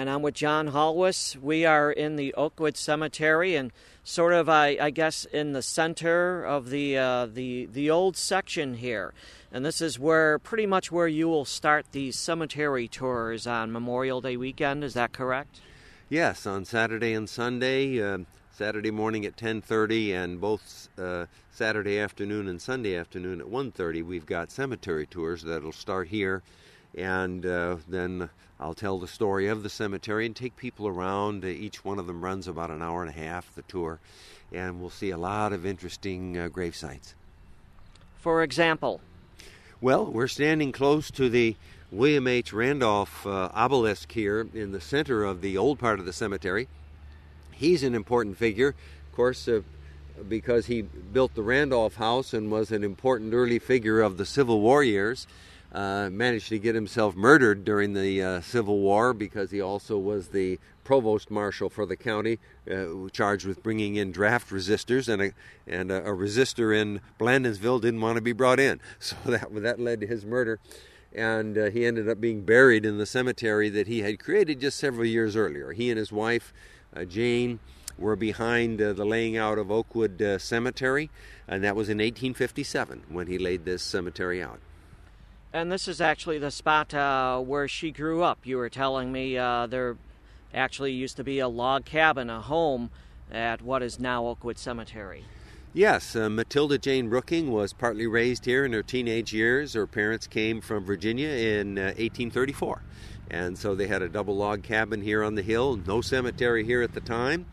And I'm with John Halwis. We are in the Oakwood Cemetery, and sort of, I guess, in the center of the old section here. And this is pretty much where you will start these cemetery tours on Memorial Day weekend. Is that correct? Yes, on Saturday and Sunday. Saturday morning at 10:30, and both Saturday afternoon and Sunday afternoon at 1:30. We've got cemetery tours that'll start here. And then I'll tell the story of the cemetery and take people around. Each one of them runs about an hour and a half, the tour. And we'll see a lot of interesting grave sites. For example? Well, we're standing close to the William H. Randolph obelisk here in the center of the old part of the cemetery. He's an important figure, of course, because he built the Randolph House and was an important early figure of the Civil War years. Managed to get himself murdered during the Civil War because he also was the provost marshal for the county, charged with bringing in draft resistors, and a resistor in Blandonsville didn't want to be brought in, so that led to his murder, and he ended up being buried in the cemetery that he had created just several years earlier. He and his wife, Jane, were behind the laying out of Oakwood Cemetery, and that was in 1857 when he laid this cemetery out. And this is actually the spot where she grew up. You were telling me there actually used to be a log cabin, a home, at what is now Oakwood Cemetery. Yes, Matilda Jane Brooking was partly raised here in her teenage years. Her parents came from Virginia in 1834. And so they had a double log cabin here on the hill, no cemetery here at the time.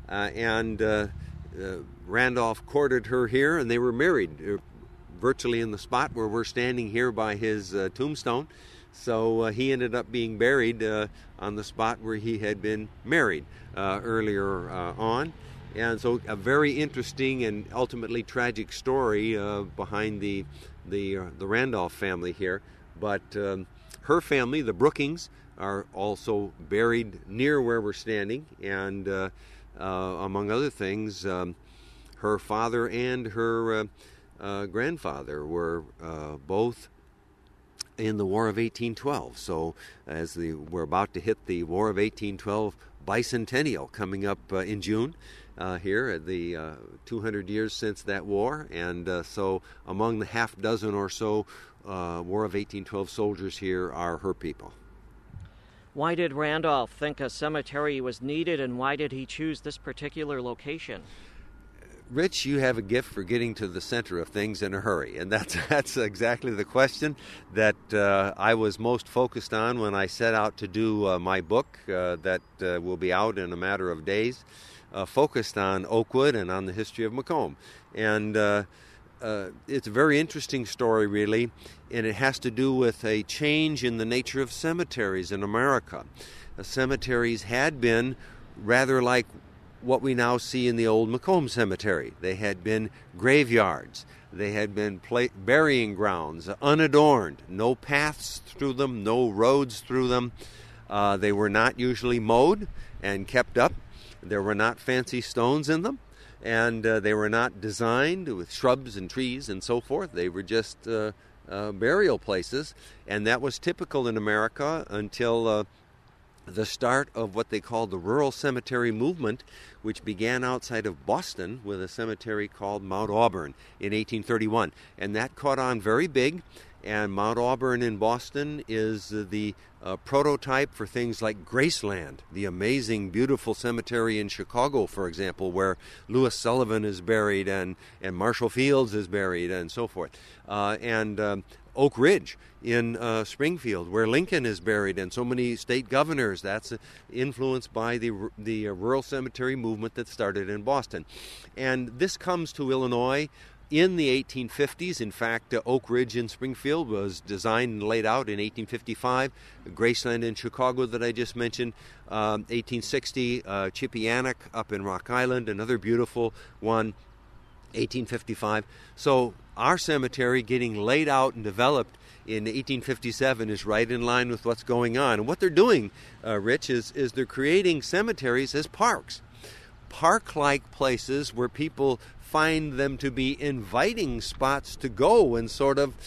Randolph courted her here, and they were married virtually in the spot where we're standing here by his tombstone. So he ended up being buried on the spot where he had been married earlier on. And so a very interesting and ultimately tragic story behind the Randolph family here. But her family, the Brookings, are also buried near where we're standing. And among other things, her father and her grandfather were both in the War of 1812. So as we're about to hit the War of 1812 bicentennial coming up in June here at the 200 years since that war. And so among the half dozen or so War of 1812 soldiers here are her people. Why did Randolph think a cemetery was needed, and why did he choose this particular location? Rich, you have a gift for getting to the center of things in a hurry, and that's exactly the question that I was most focused on when I set out to do my book that will be out in a matter of days, focused on Oakwood and on the history of Macomb. And it's a very interesting story, really, and it has to do with a change in the nature of cemeteries in America. Cemeteries had been rather like what we now see in the old Macomb Cemetery. They had been graveyards. They had been burying grounds, unadorned, no paths through them, no roads through them. They were not usually mowed and kept up. There were not fancy stones in them, and they were not designed with shrubs and trees and so forth. They were just burial places, and that was typical in America until the start of what they called the rural cemetery movement, which began outside of Boston with a cemetery called Mount Auburn in 1831. And that caught on very big, and Mount Auburn in Boston is the prototype for things like Graceland, the amazing, beautiful cemetery in Chicago, for example, where Louis Sullivan is buried and Marshall Fields is buried and so forth. And Oak Ridge in Springfield, where Lincoln is buried, and so many state governors. That's influenced by the rural cemetery movement that started in Boston. And this comes to Illinois in the 1850s. In fact, Oak Ridge in Springfield was designed and laid out in 1855. Graceland in Chicago that I just mentioned, 1860. Chippewa up in Rock Island, another beautiful one, 1855. So our cemetery getting laid out and developed in 1857 is right in line with what's going on. And what they're doing, Rich, is they're creating cemeteries as parks. Park-like places where people find them to be inviting spots to go and sort of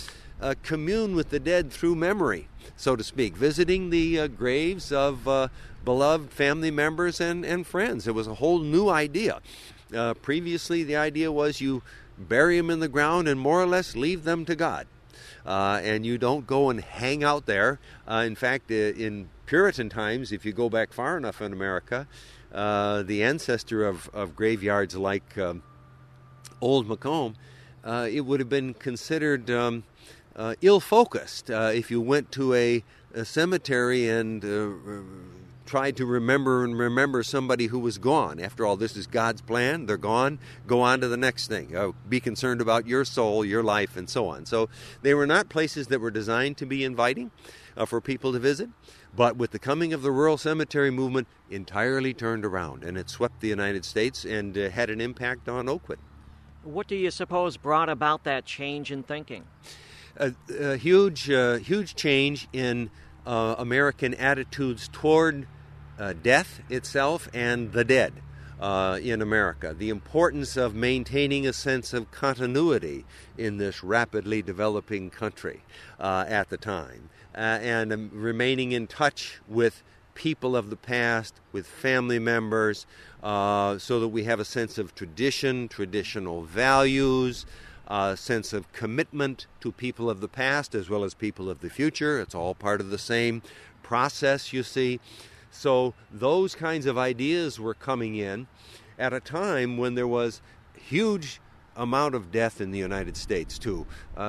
commune with the dead through memory, so to speak, visiting the graves of beloved family members and friends. It was a whole new idea. Previously, the idea was you bury them in the ground and more or less leave them to God. And you don't go and hang out there. In fact, in Puritan times, if you go back far enough in America, the ancestor of graveyards like Old Macomb, it would have been considered ill-focused if you went to a cemetery and tried to remember somebody who was gone. After all, this is God's plan. They're gone. Go on to the next thing. Be concerned about your soul, your life, and so on. So they were not places that were designed to be inviting for people to visit. But with the coming of the rural cemetery movement, entirely turned around, and it swept the United States and had an impact on Oakwood. What do you suppose brought about that change in thinking? A huge change in American attitudes toward death itself and the dead in America. The importance of maintaining a sense of continuity in this rapidly developing country at the time, and remaining in touch with people of the past, with family members, so that we have a sense of tradition, traditional values, a sense of commitment to people of the past as well as people of the future. It's all part of the same process, you see. So those kinds of ideas were coming in at a time when there was huge amount of death in the United States too.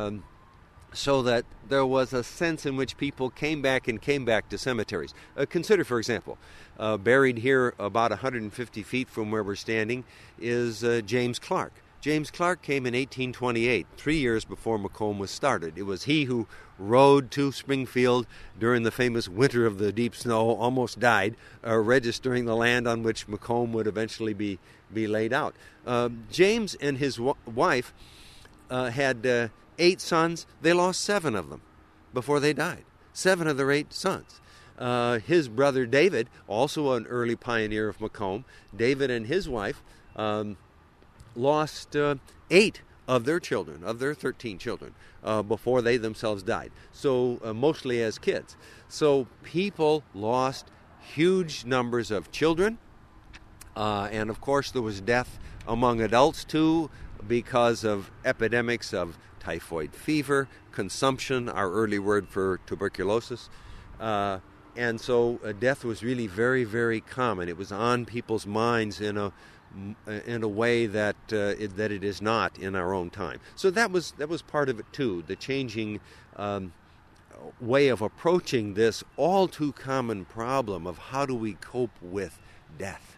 So that there was a sense in which people came back to cemeteries. Consider, for example, buried here about 150 feet from where we're standing is James Clark. James Clark came in 1828, 3 years before Macomb was started. It was he who rode to Springfield during the famous winter of the deep snow, almost died, registering the land on which Macomb would eventually be laid out. James and his wife had 8 sons. They lost 7 of them before they died. 7 of their 8 sons. His brother David, also an early pioneer of Macomb, David and his wife lost 8 of their children, of their 13 children, before they themselves died. So mostly as kids. So people lost huge numbers of children, and of course there was death among adults too because of epidemics of typhoid fever, consumption, our early word for tuberculosis. And so death was really very, very common. It was on people's minds in a way that it is not in our own time. So that was part of it too, the changing way of approaching this all too common problem of how do we cope with death.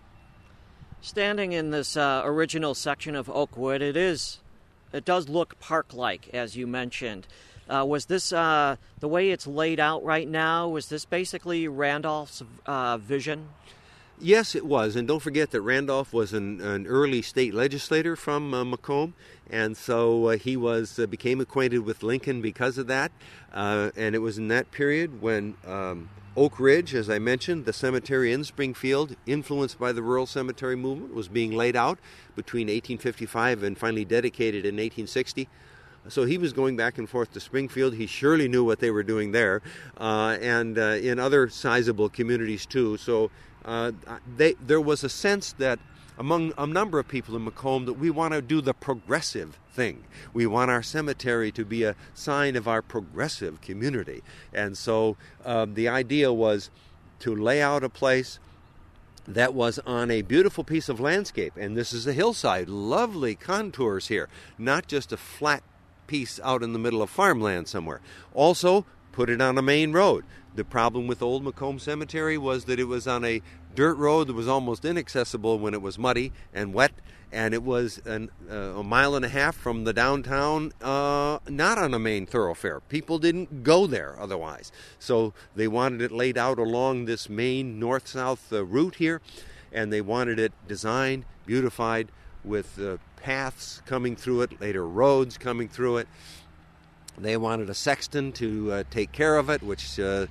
Standing in this original section of Oakwood, it does look park-like, as you mentioned. Was this, the way it's laid out right now, was this basically Randolph's vision? Yes, it was. And don't forget that Randolph was an early state legislator from Macomb, and so he became acquainted with Lincoln because of that. And it was in that period when Oak Ridge, as I mentioned, the cemetery in Springfield, influenced by the rural cemetery movement, was being laid out between 1855 and finally dedicated in 1860. So he was going back and forth to Springfield. He surely knew what they were doing there, and in other sizable communities too. So there was a sense that among a number of people in Macomb that we want to do the progressive thing. We want our cemetery to be a sign of our progressive community. And so the idea was to lay out a place that was on a beautiful piece of landscape. And this is a hillside, lovely contours here, not just a flat piece out in the middle of farmland somewhere. Also, put it on a main road. The problem with Old Macomb Cemetery was that it was on a dirt road that was almost inaccessible when it was muddy and wet, and it was a mile and a half from the downtown, not on a main thoroughfare. People didn't go there otherwise. So they wanted it laid out along this main north-south route here, and they wanted it designed, beautified, with paths coming through it, later roads coming through it. They wanted a sexton to take care of it, which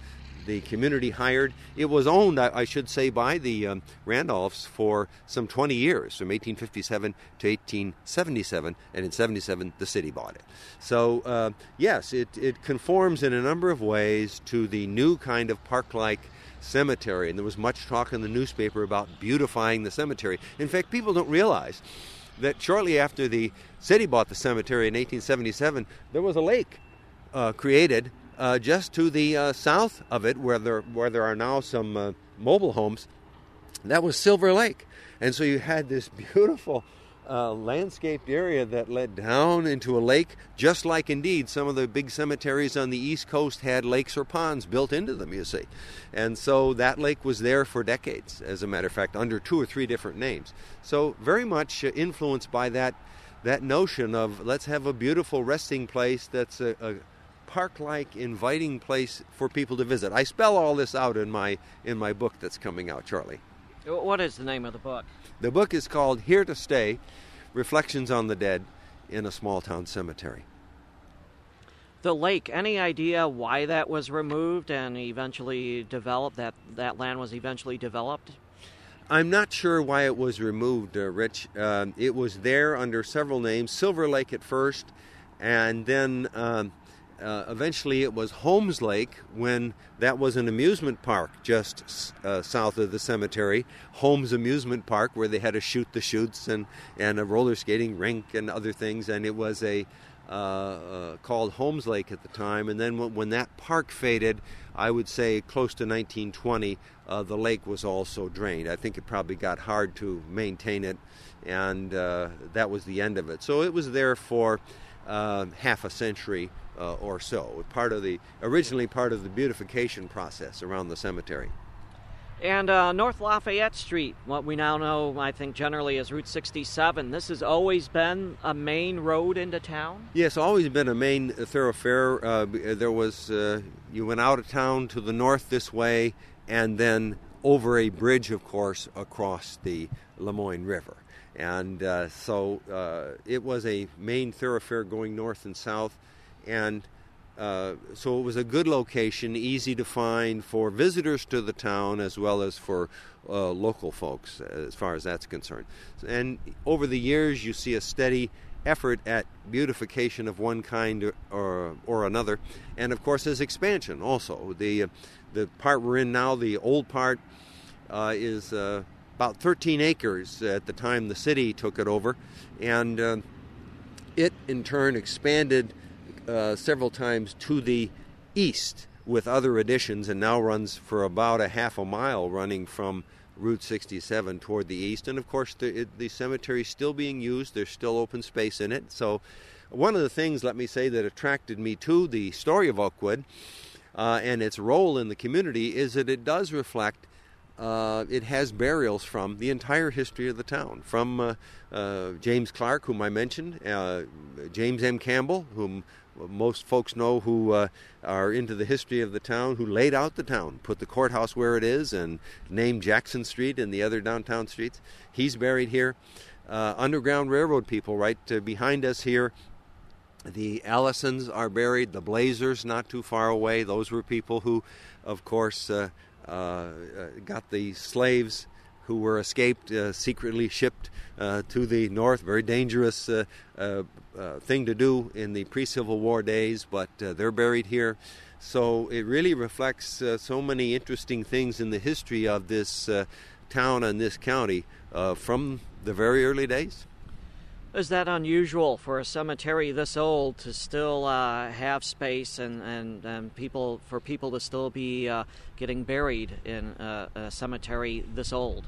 the community hired. It was owned, I should say, by the Randolphs for some 20 years, from 1857 to 1877, and in 77 the city bought it. So yes, it conforms in a number of ways to the new kind of park-like cemetery, and there was much talk in the newspaper about beautifying the cemetery. In fact, people don't realize that shortly after the city bought the cemetery in 1877, there was a lake created just to the south of it, where there are now some mobile homes. That was Silver Lake, and so you had this beautiful landscaped area that led down into a lake, just like indeed some of the big cemeteries on the East Coast had lakes or ponds built into them, you see. And so that lake was there for decades, as a matter of fact, under 2 or 3 different names. So very much influenced by that notion of let's have a beautiful resting place that's a park-like, inviting place for people to visit. I spell all this out in my book that's coming out shortly. What is the name of the book? The book is called Here to Stay, Reflections on the Dead in a Small Town Cemetery. The lake, any idea why that was removed and eventually developed, that land was eventually developed? I'm not sure why it was removed, Rich. It was there under several names. Silver Lake at first, and then eventually it was Holmes Lake when that was an amusement park just south of the cemetery. Holmes Amusement Park, where they had to shoot the chutes and a roller skating rink and other things, and it was called Holmes Lake at the time. And then when that park faded, I would say close to 1920, the lake was also drained. I think it probably got hard to maintain it, and that was the end of it. So it was there for half a century or so, originally part of the beautification process around the cemetery. And North Lafayette Street, what we now know, I think, generally as Route 67, this has always been a main road into town? Yes, always been a main thoroughfare. There was, you went out of town to the north this way, and then over a bridge, of course, across the Lemoyne River. And so it was a main thoroughfare going north and south, and so it was a good location, easy to find for visitors to the town as well as for local folks, as far as that's concerned. And over the years, you see a steady effort at beautification of one kind or another, and of course there's expansion also. The part we're in now, the old part, is about 13 acres at the time the city took it over, and it in turn expanded several times to the east with other additions, and now runs for about a half a mile running from Route 67 toward the east. And of course the cemetery is still being used. There's still open space in it. So one of the things, let me say, that attracted me to the story of Oakwood and its role in the community is that it does reflect it has burials from the entire history of the town, from James Clark, whom I mentioned, James M. Campbell, whom most folks know who are into the history of the town, who laid out the town, put the courthouse where it is, and named Jackson Street and the other downtown streets. He's buried here. Underground Railroad people right behind us here. The Allisons are buried. The Blazers not too far away. Those were people who, of course, got the slaves who were escaped, secretly shipped to the north. Very dangerous thing to do in the pre-Civil War days, but they're buried here. So it really reflects so many interesting things in the history of this town and this county from the very early days. Is that unusual for a cemetery this old to still have space and people to still be getting buried in a cemetery this old?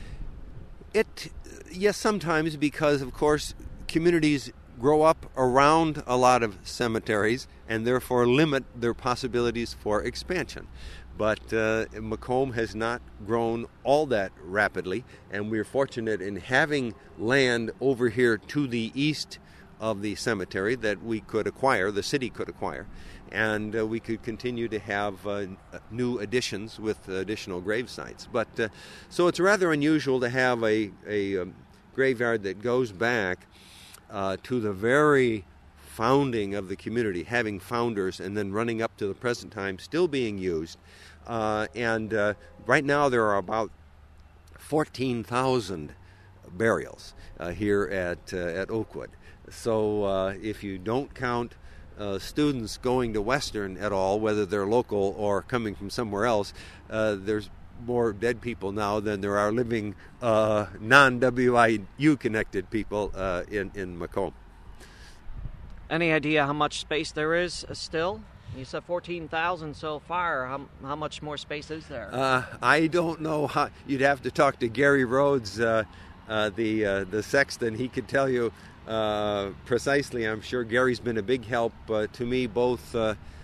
Yes, sometimes, because of course communities grow up around a lot of cemeteries and therefore limit their possibilities for expansion. But Macomb has not grown all that rapidly, and we're fortunate in having land over here to the east of the cemetery that we could acquire, the city could acquire, and we could continue to have new additions with additional grave sites. But so it's rather unusual to have a graveyard that goes back to the very founding of the community, having founders, and then running up to the present time, still being used. and right now there are about 14,000 burials here at Oakwood. So if you don't count students going to Western at all, whether they're local or coming from somewhere else, there's more dead people now than there are living non-WIU connected people in Macomb. Any idea how much space there is still? You said 14,000 so far. How much more space is there? I don't know. You'd have to talk to Gary Rhodes, the sexton. He could tell you precisely. I'm sure Gary's been a big help to me, both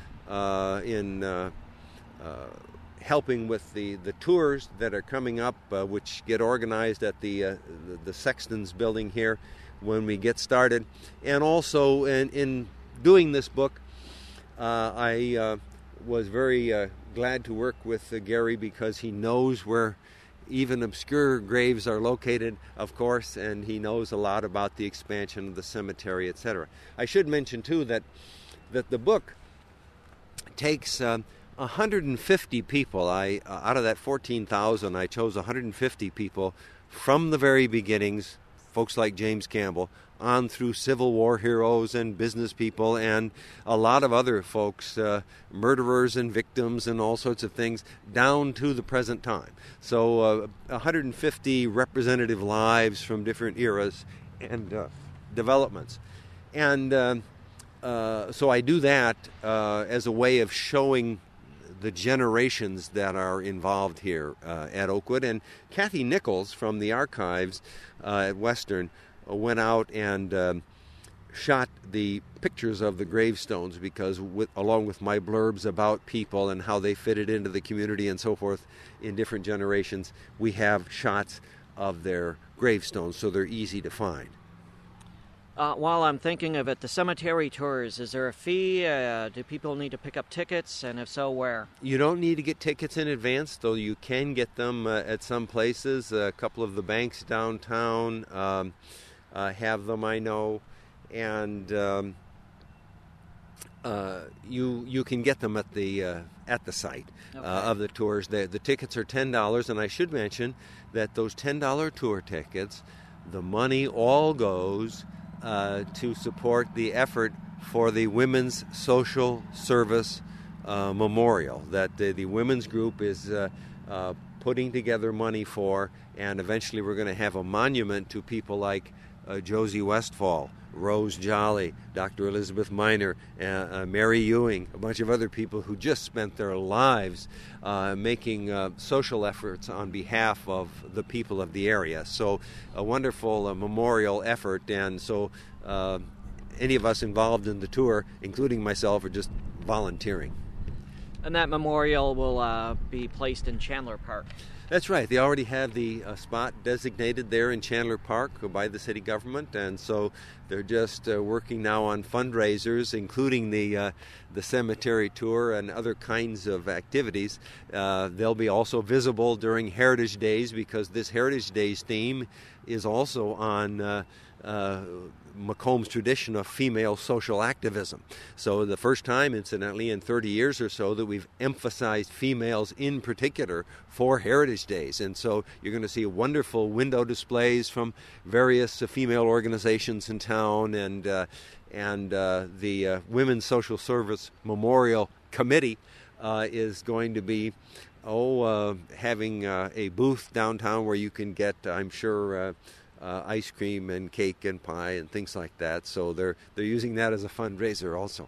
in helping with the tours that are coming up, which get organized at the Sexton's building here when we get started, and also in doing this book. I was very glad to work with Gary because he knows where even obscure graves are located, of course, and he knows a lot about the expansion of the cemetery, etc. I should mention, too, that the book takes 150 people. Out of that 14,000, I chose 150 people from the very beginnings, folks like James Campbell, on through Civil War heroes and business people and a lot of other folks, murderers and victims and all sorts of things, down to the present time. So 150 representative lives from different eras and developments. And so I do that as a way of showing the generations that are involved here at Oakwood. And Kathy Nichols from the archives at Western went out and shot the pictures of the gravestones because along with my blurbs about people and how they fitted into the community and so forth in different generations, we have shots of their gravestones so they're easy to find. While I'm thinking of it, the cemetery tours, is there a fee? Do people need to pick up tickets? And if so, where? You don't need to get tickets in advance, though you can get them at some places. A couple of the banks downtown have them, I know. And you can get them at the site of the tours. The tickets are $10, and I should mention that those $10 tour tickets, the money all goes to support the effort for the Women's Social Service Memorial that the women's group is putting together money for, and eventually we're going to have a monument to people like Josie Westfall, Rose Jolly, Dr. Elizabeth Miner, Mary Ewing, a bunch of other people who just spent their lives making social efforts on behalf of the people of the area. So a wonderful memorial effort, and so any of us involved in the tour, including myself, are just volunteering. And that memorial will be placed in Chandler Park. That's right. They already have the spot designated there in Chandler Park by the city government, and so they're just working now on fundraisers, including the cemetery tour and other kinds of activities. They'll be also visible during Heritage Days because this Heritage Days theme is also on Macomb's tradition of female social activism. So the first time, incidentally, in 30 years or so that we've emphasized females in particular for Heritage Days. And so you're going to see wonderful window displays from various female organizations in town, and the Women's Social Service Memorial Committee is going to be having a booth downtown where you can get, I'm sure, ice cream and cake and pie and things like that. So they're using that as a fundraiser also.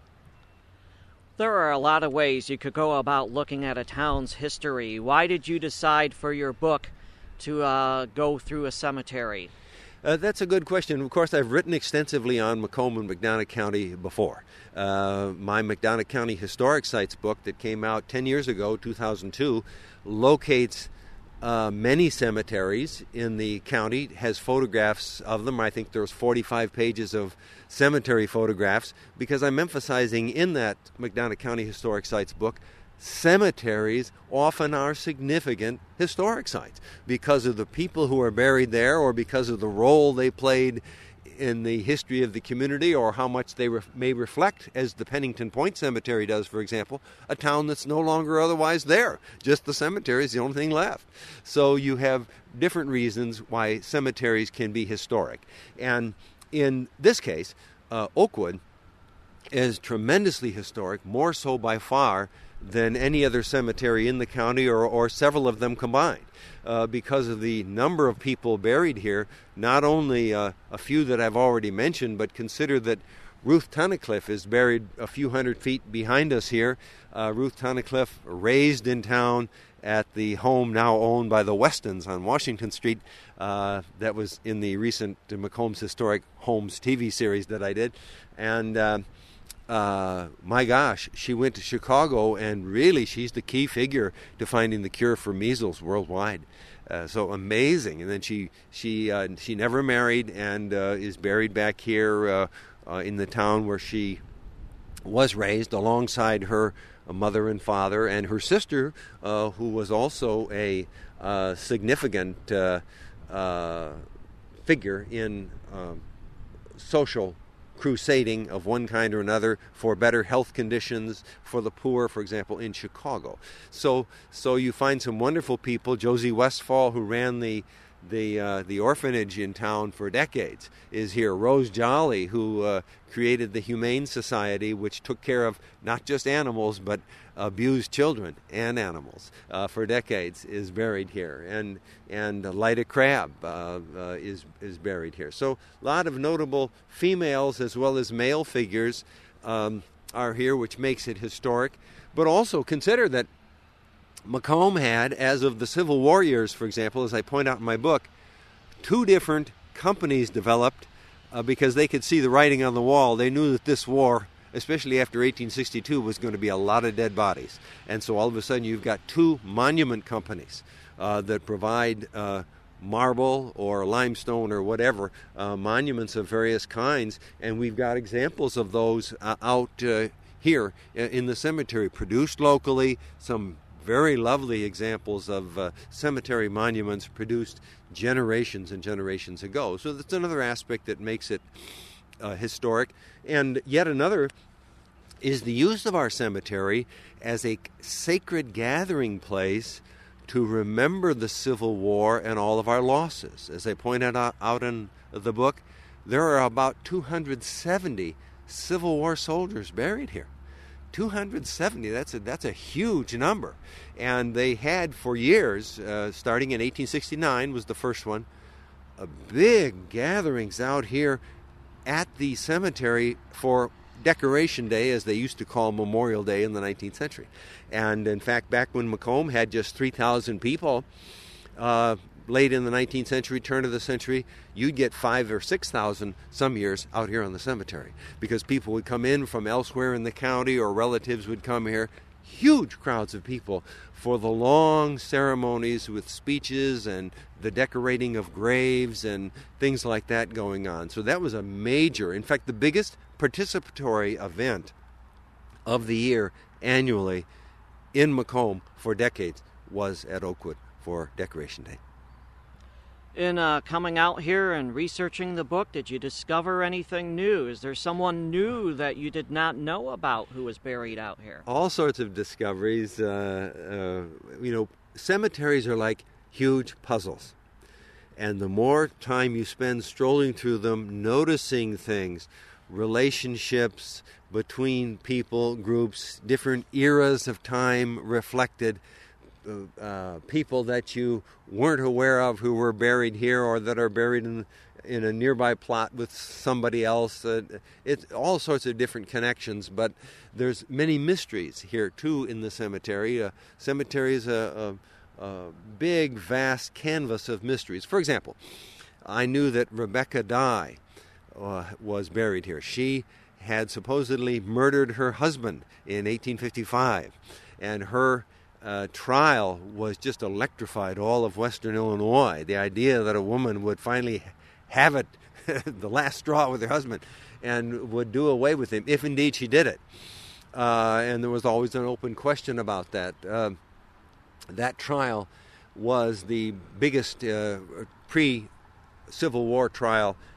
There are a lot of ways you could go about looking at a town's history. Why did you decide for your book to go through a cemetery? That's a good question. Of course, I've written extensively on Macomb and McDonough County before. My McDonough County Historic Sites book that came out 10 years ago, 2002, locates many cemeteries in the county, has photographs of them. I think there's 45 pages of cemetery photographs because I'm emphasizing in that McDonough County Historic Sites book, cemeteries often are significant historic sites because of the people who are buried there or because of the role they played in the history of the community, or how much they may reflect, as the Pennington Point Cemetery does, for example, a town that's no longer otherwise there. Just the cemetery is the only thing left. So you have different reasons why cemeteries can be historic. And in this case, Oakwood is tremendously historic, more so by far than any other cemetery in the county, or several of them combined, because of the number of people buried here. Not only a few that I've already mentioned, but consider that Ruth Tunnicliffe is buried a few hundred feet behind us here. Ruth Tunnicliffe, raised in town at the home now owned by the Westons on Washington Street. That was in the recent McCombs Historic Homes TV series that I did. And my gosh, she went to Chicago, and really she's the key figure to finding the cure for measles worldwide. So amazing. And then she never married, and is buried back here in the town where she was raised, alongside her mother and father, and her sister, who was also a significant figure in social crusading of one kind or another for better health conditions for the poor, for example, in Chicago. So you find some wonderful people. Josie Westfall, who ran the orphanage in town for decades, is here. Rose Jolly, who created the Humane Society, which took care of not just animals but abused children and animals for decades, is buried here. And Lyda Crabb is buried here. So a lot of notable females as well as male figures are here, which makes it historic. But also consider that Macomb had, as of the Civil War years, for example, as I point out in my book, 2 different companies developed because they could see the writing on the wall. They knew that this war, especially after 1862, was going to be a lot of dead bodies. And so all of a sudden you've got 2 monument companies that provide marble or limestone or whatever, monuments of various kinds. And we've got examples of those out here in the cemetery, produced locally, some very lovely examples of cemetery monuments produced generations and generations ago. So that's another aspect that makes it historic. And yet another is the use of our cemetery as a sacred gathering place to remember the Civil War and all of our losses. As I point out in the book, there are about 270 Civil War soldiers buried here. 270, that's a huge number. And they had for years, starting in 1869 was the first one, big gatherings out here at the cemetery for Decoration Day, as they used to call Memorial Day in the 19th century. And in fact, back when Macomb had just 3,000 people, late in the 19th century, turn of the century, you'd get 5,000 or 6,000 some years out here on the cemetery, because people would come in from elsewhere in the county, or relatives would come here. Huge crowds of people for the long ceremonies with speeches and the decorating of graves and things like that going on. So that was a major, in fact, the biggest participatory event of the year annually in Macomb for decades was at Oakwood for Decoration Day. In coming out here and researching the book, did you discover anything new? Is there someone new that you did not know about who was buried out here? All sorts of discoveries. Cemeteries are like huge puzzles. And the more time you spend strolling through them, noticing things, relationships between people, groups, different eras of time reflected, people that you weren't aware of who were buried here or that are buried in a nearby plot with somebody else. It's all sorts of different connections, but there's many mysteries here too in the cemetery. Cemetery is a big, vast canvas of mysteries. For example, I knew that Rebecca Dye was buried here. She had supposedly murdered her husband in 1855, and her trial was just electrified all of Western Illinois. The idea that a woman would finally have it, the last straw with her husband, and would do away with him, if indeed she did it. And there was always an open question about that. That trial was the biggest pre-Civil War trial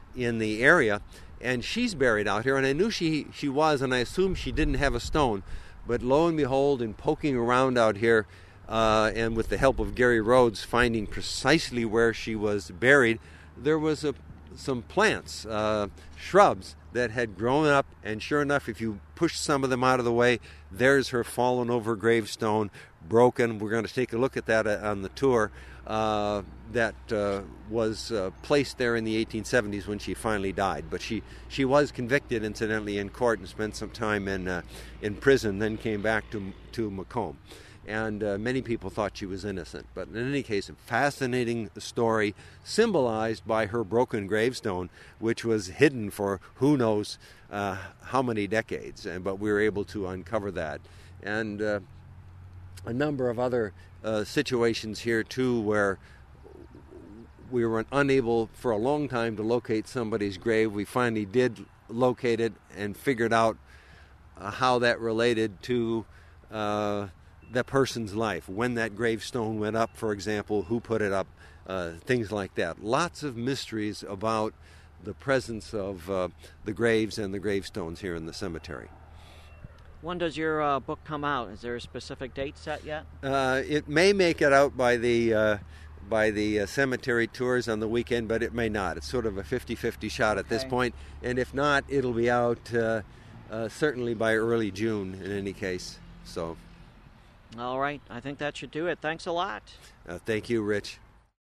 in the area, and she's buried out here. And I knew she was, and I assumed she didn't have a stone. But lo and behold, in poking around out here, and with the help of Gary Rhodes finding precisely where she was buried, there was some plants, shrubs that had grown up, and sure enough, if you push some of them out of the way, there's her fallen over gravestone, broken. We're going to take a look at that on the tour. That was placed there in the 1870s when she finally died. But she was convicted, incidentally, in court and spent some time in prison, then came back to Macomb. And many people thought she was innocent. But in any case, a fascinating story symbolized by her broken gravestone, which was hidden for who knows how many decades. But we were able to uncover that. And a number of other situations here, too, where we were unable for a long time to locate somebody's grave. We finally did locate it and figured out how that related to the person's life, when that gravestone went up, for example, who put it up, things like that. Lots of mysteries about the presence of the graves and the gravestones here in the cemetery. When does your book come out? Is there a specific date set yet? It may make it out by the cemetery tours on the weekend, but it may not. It's sort of a 50-50 shot at this point, and if not, it'll be out certainly by early June in any case. So. All right. I think that should do it. Thanks a lot. Thank you, Rich.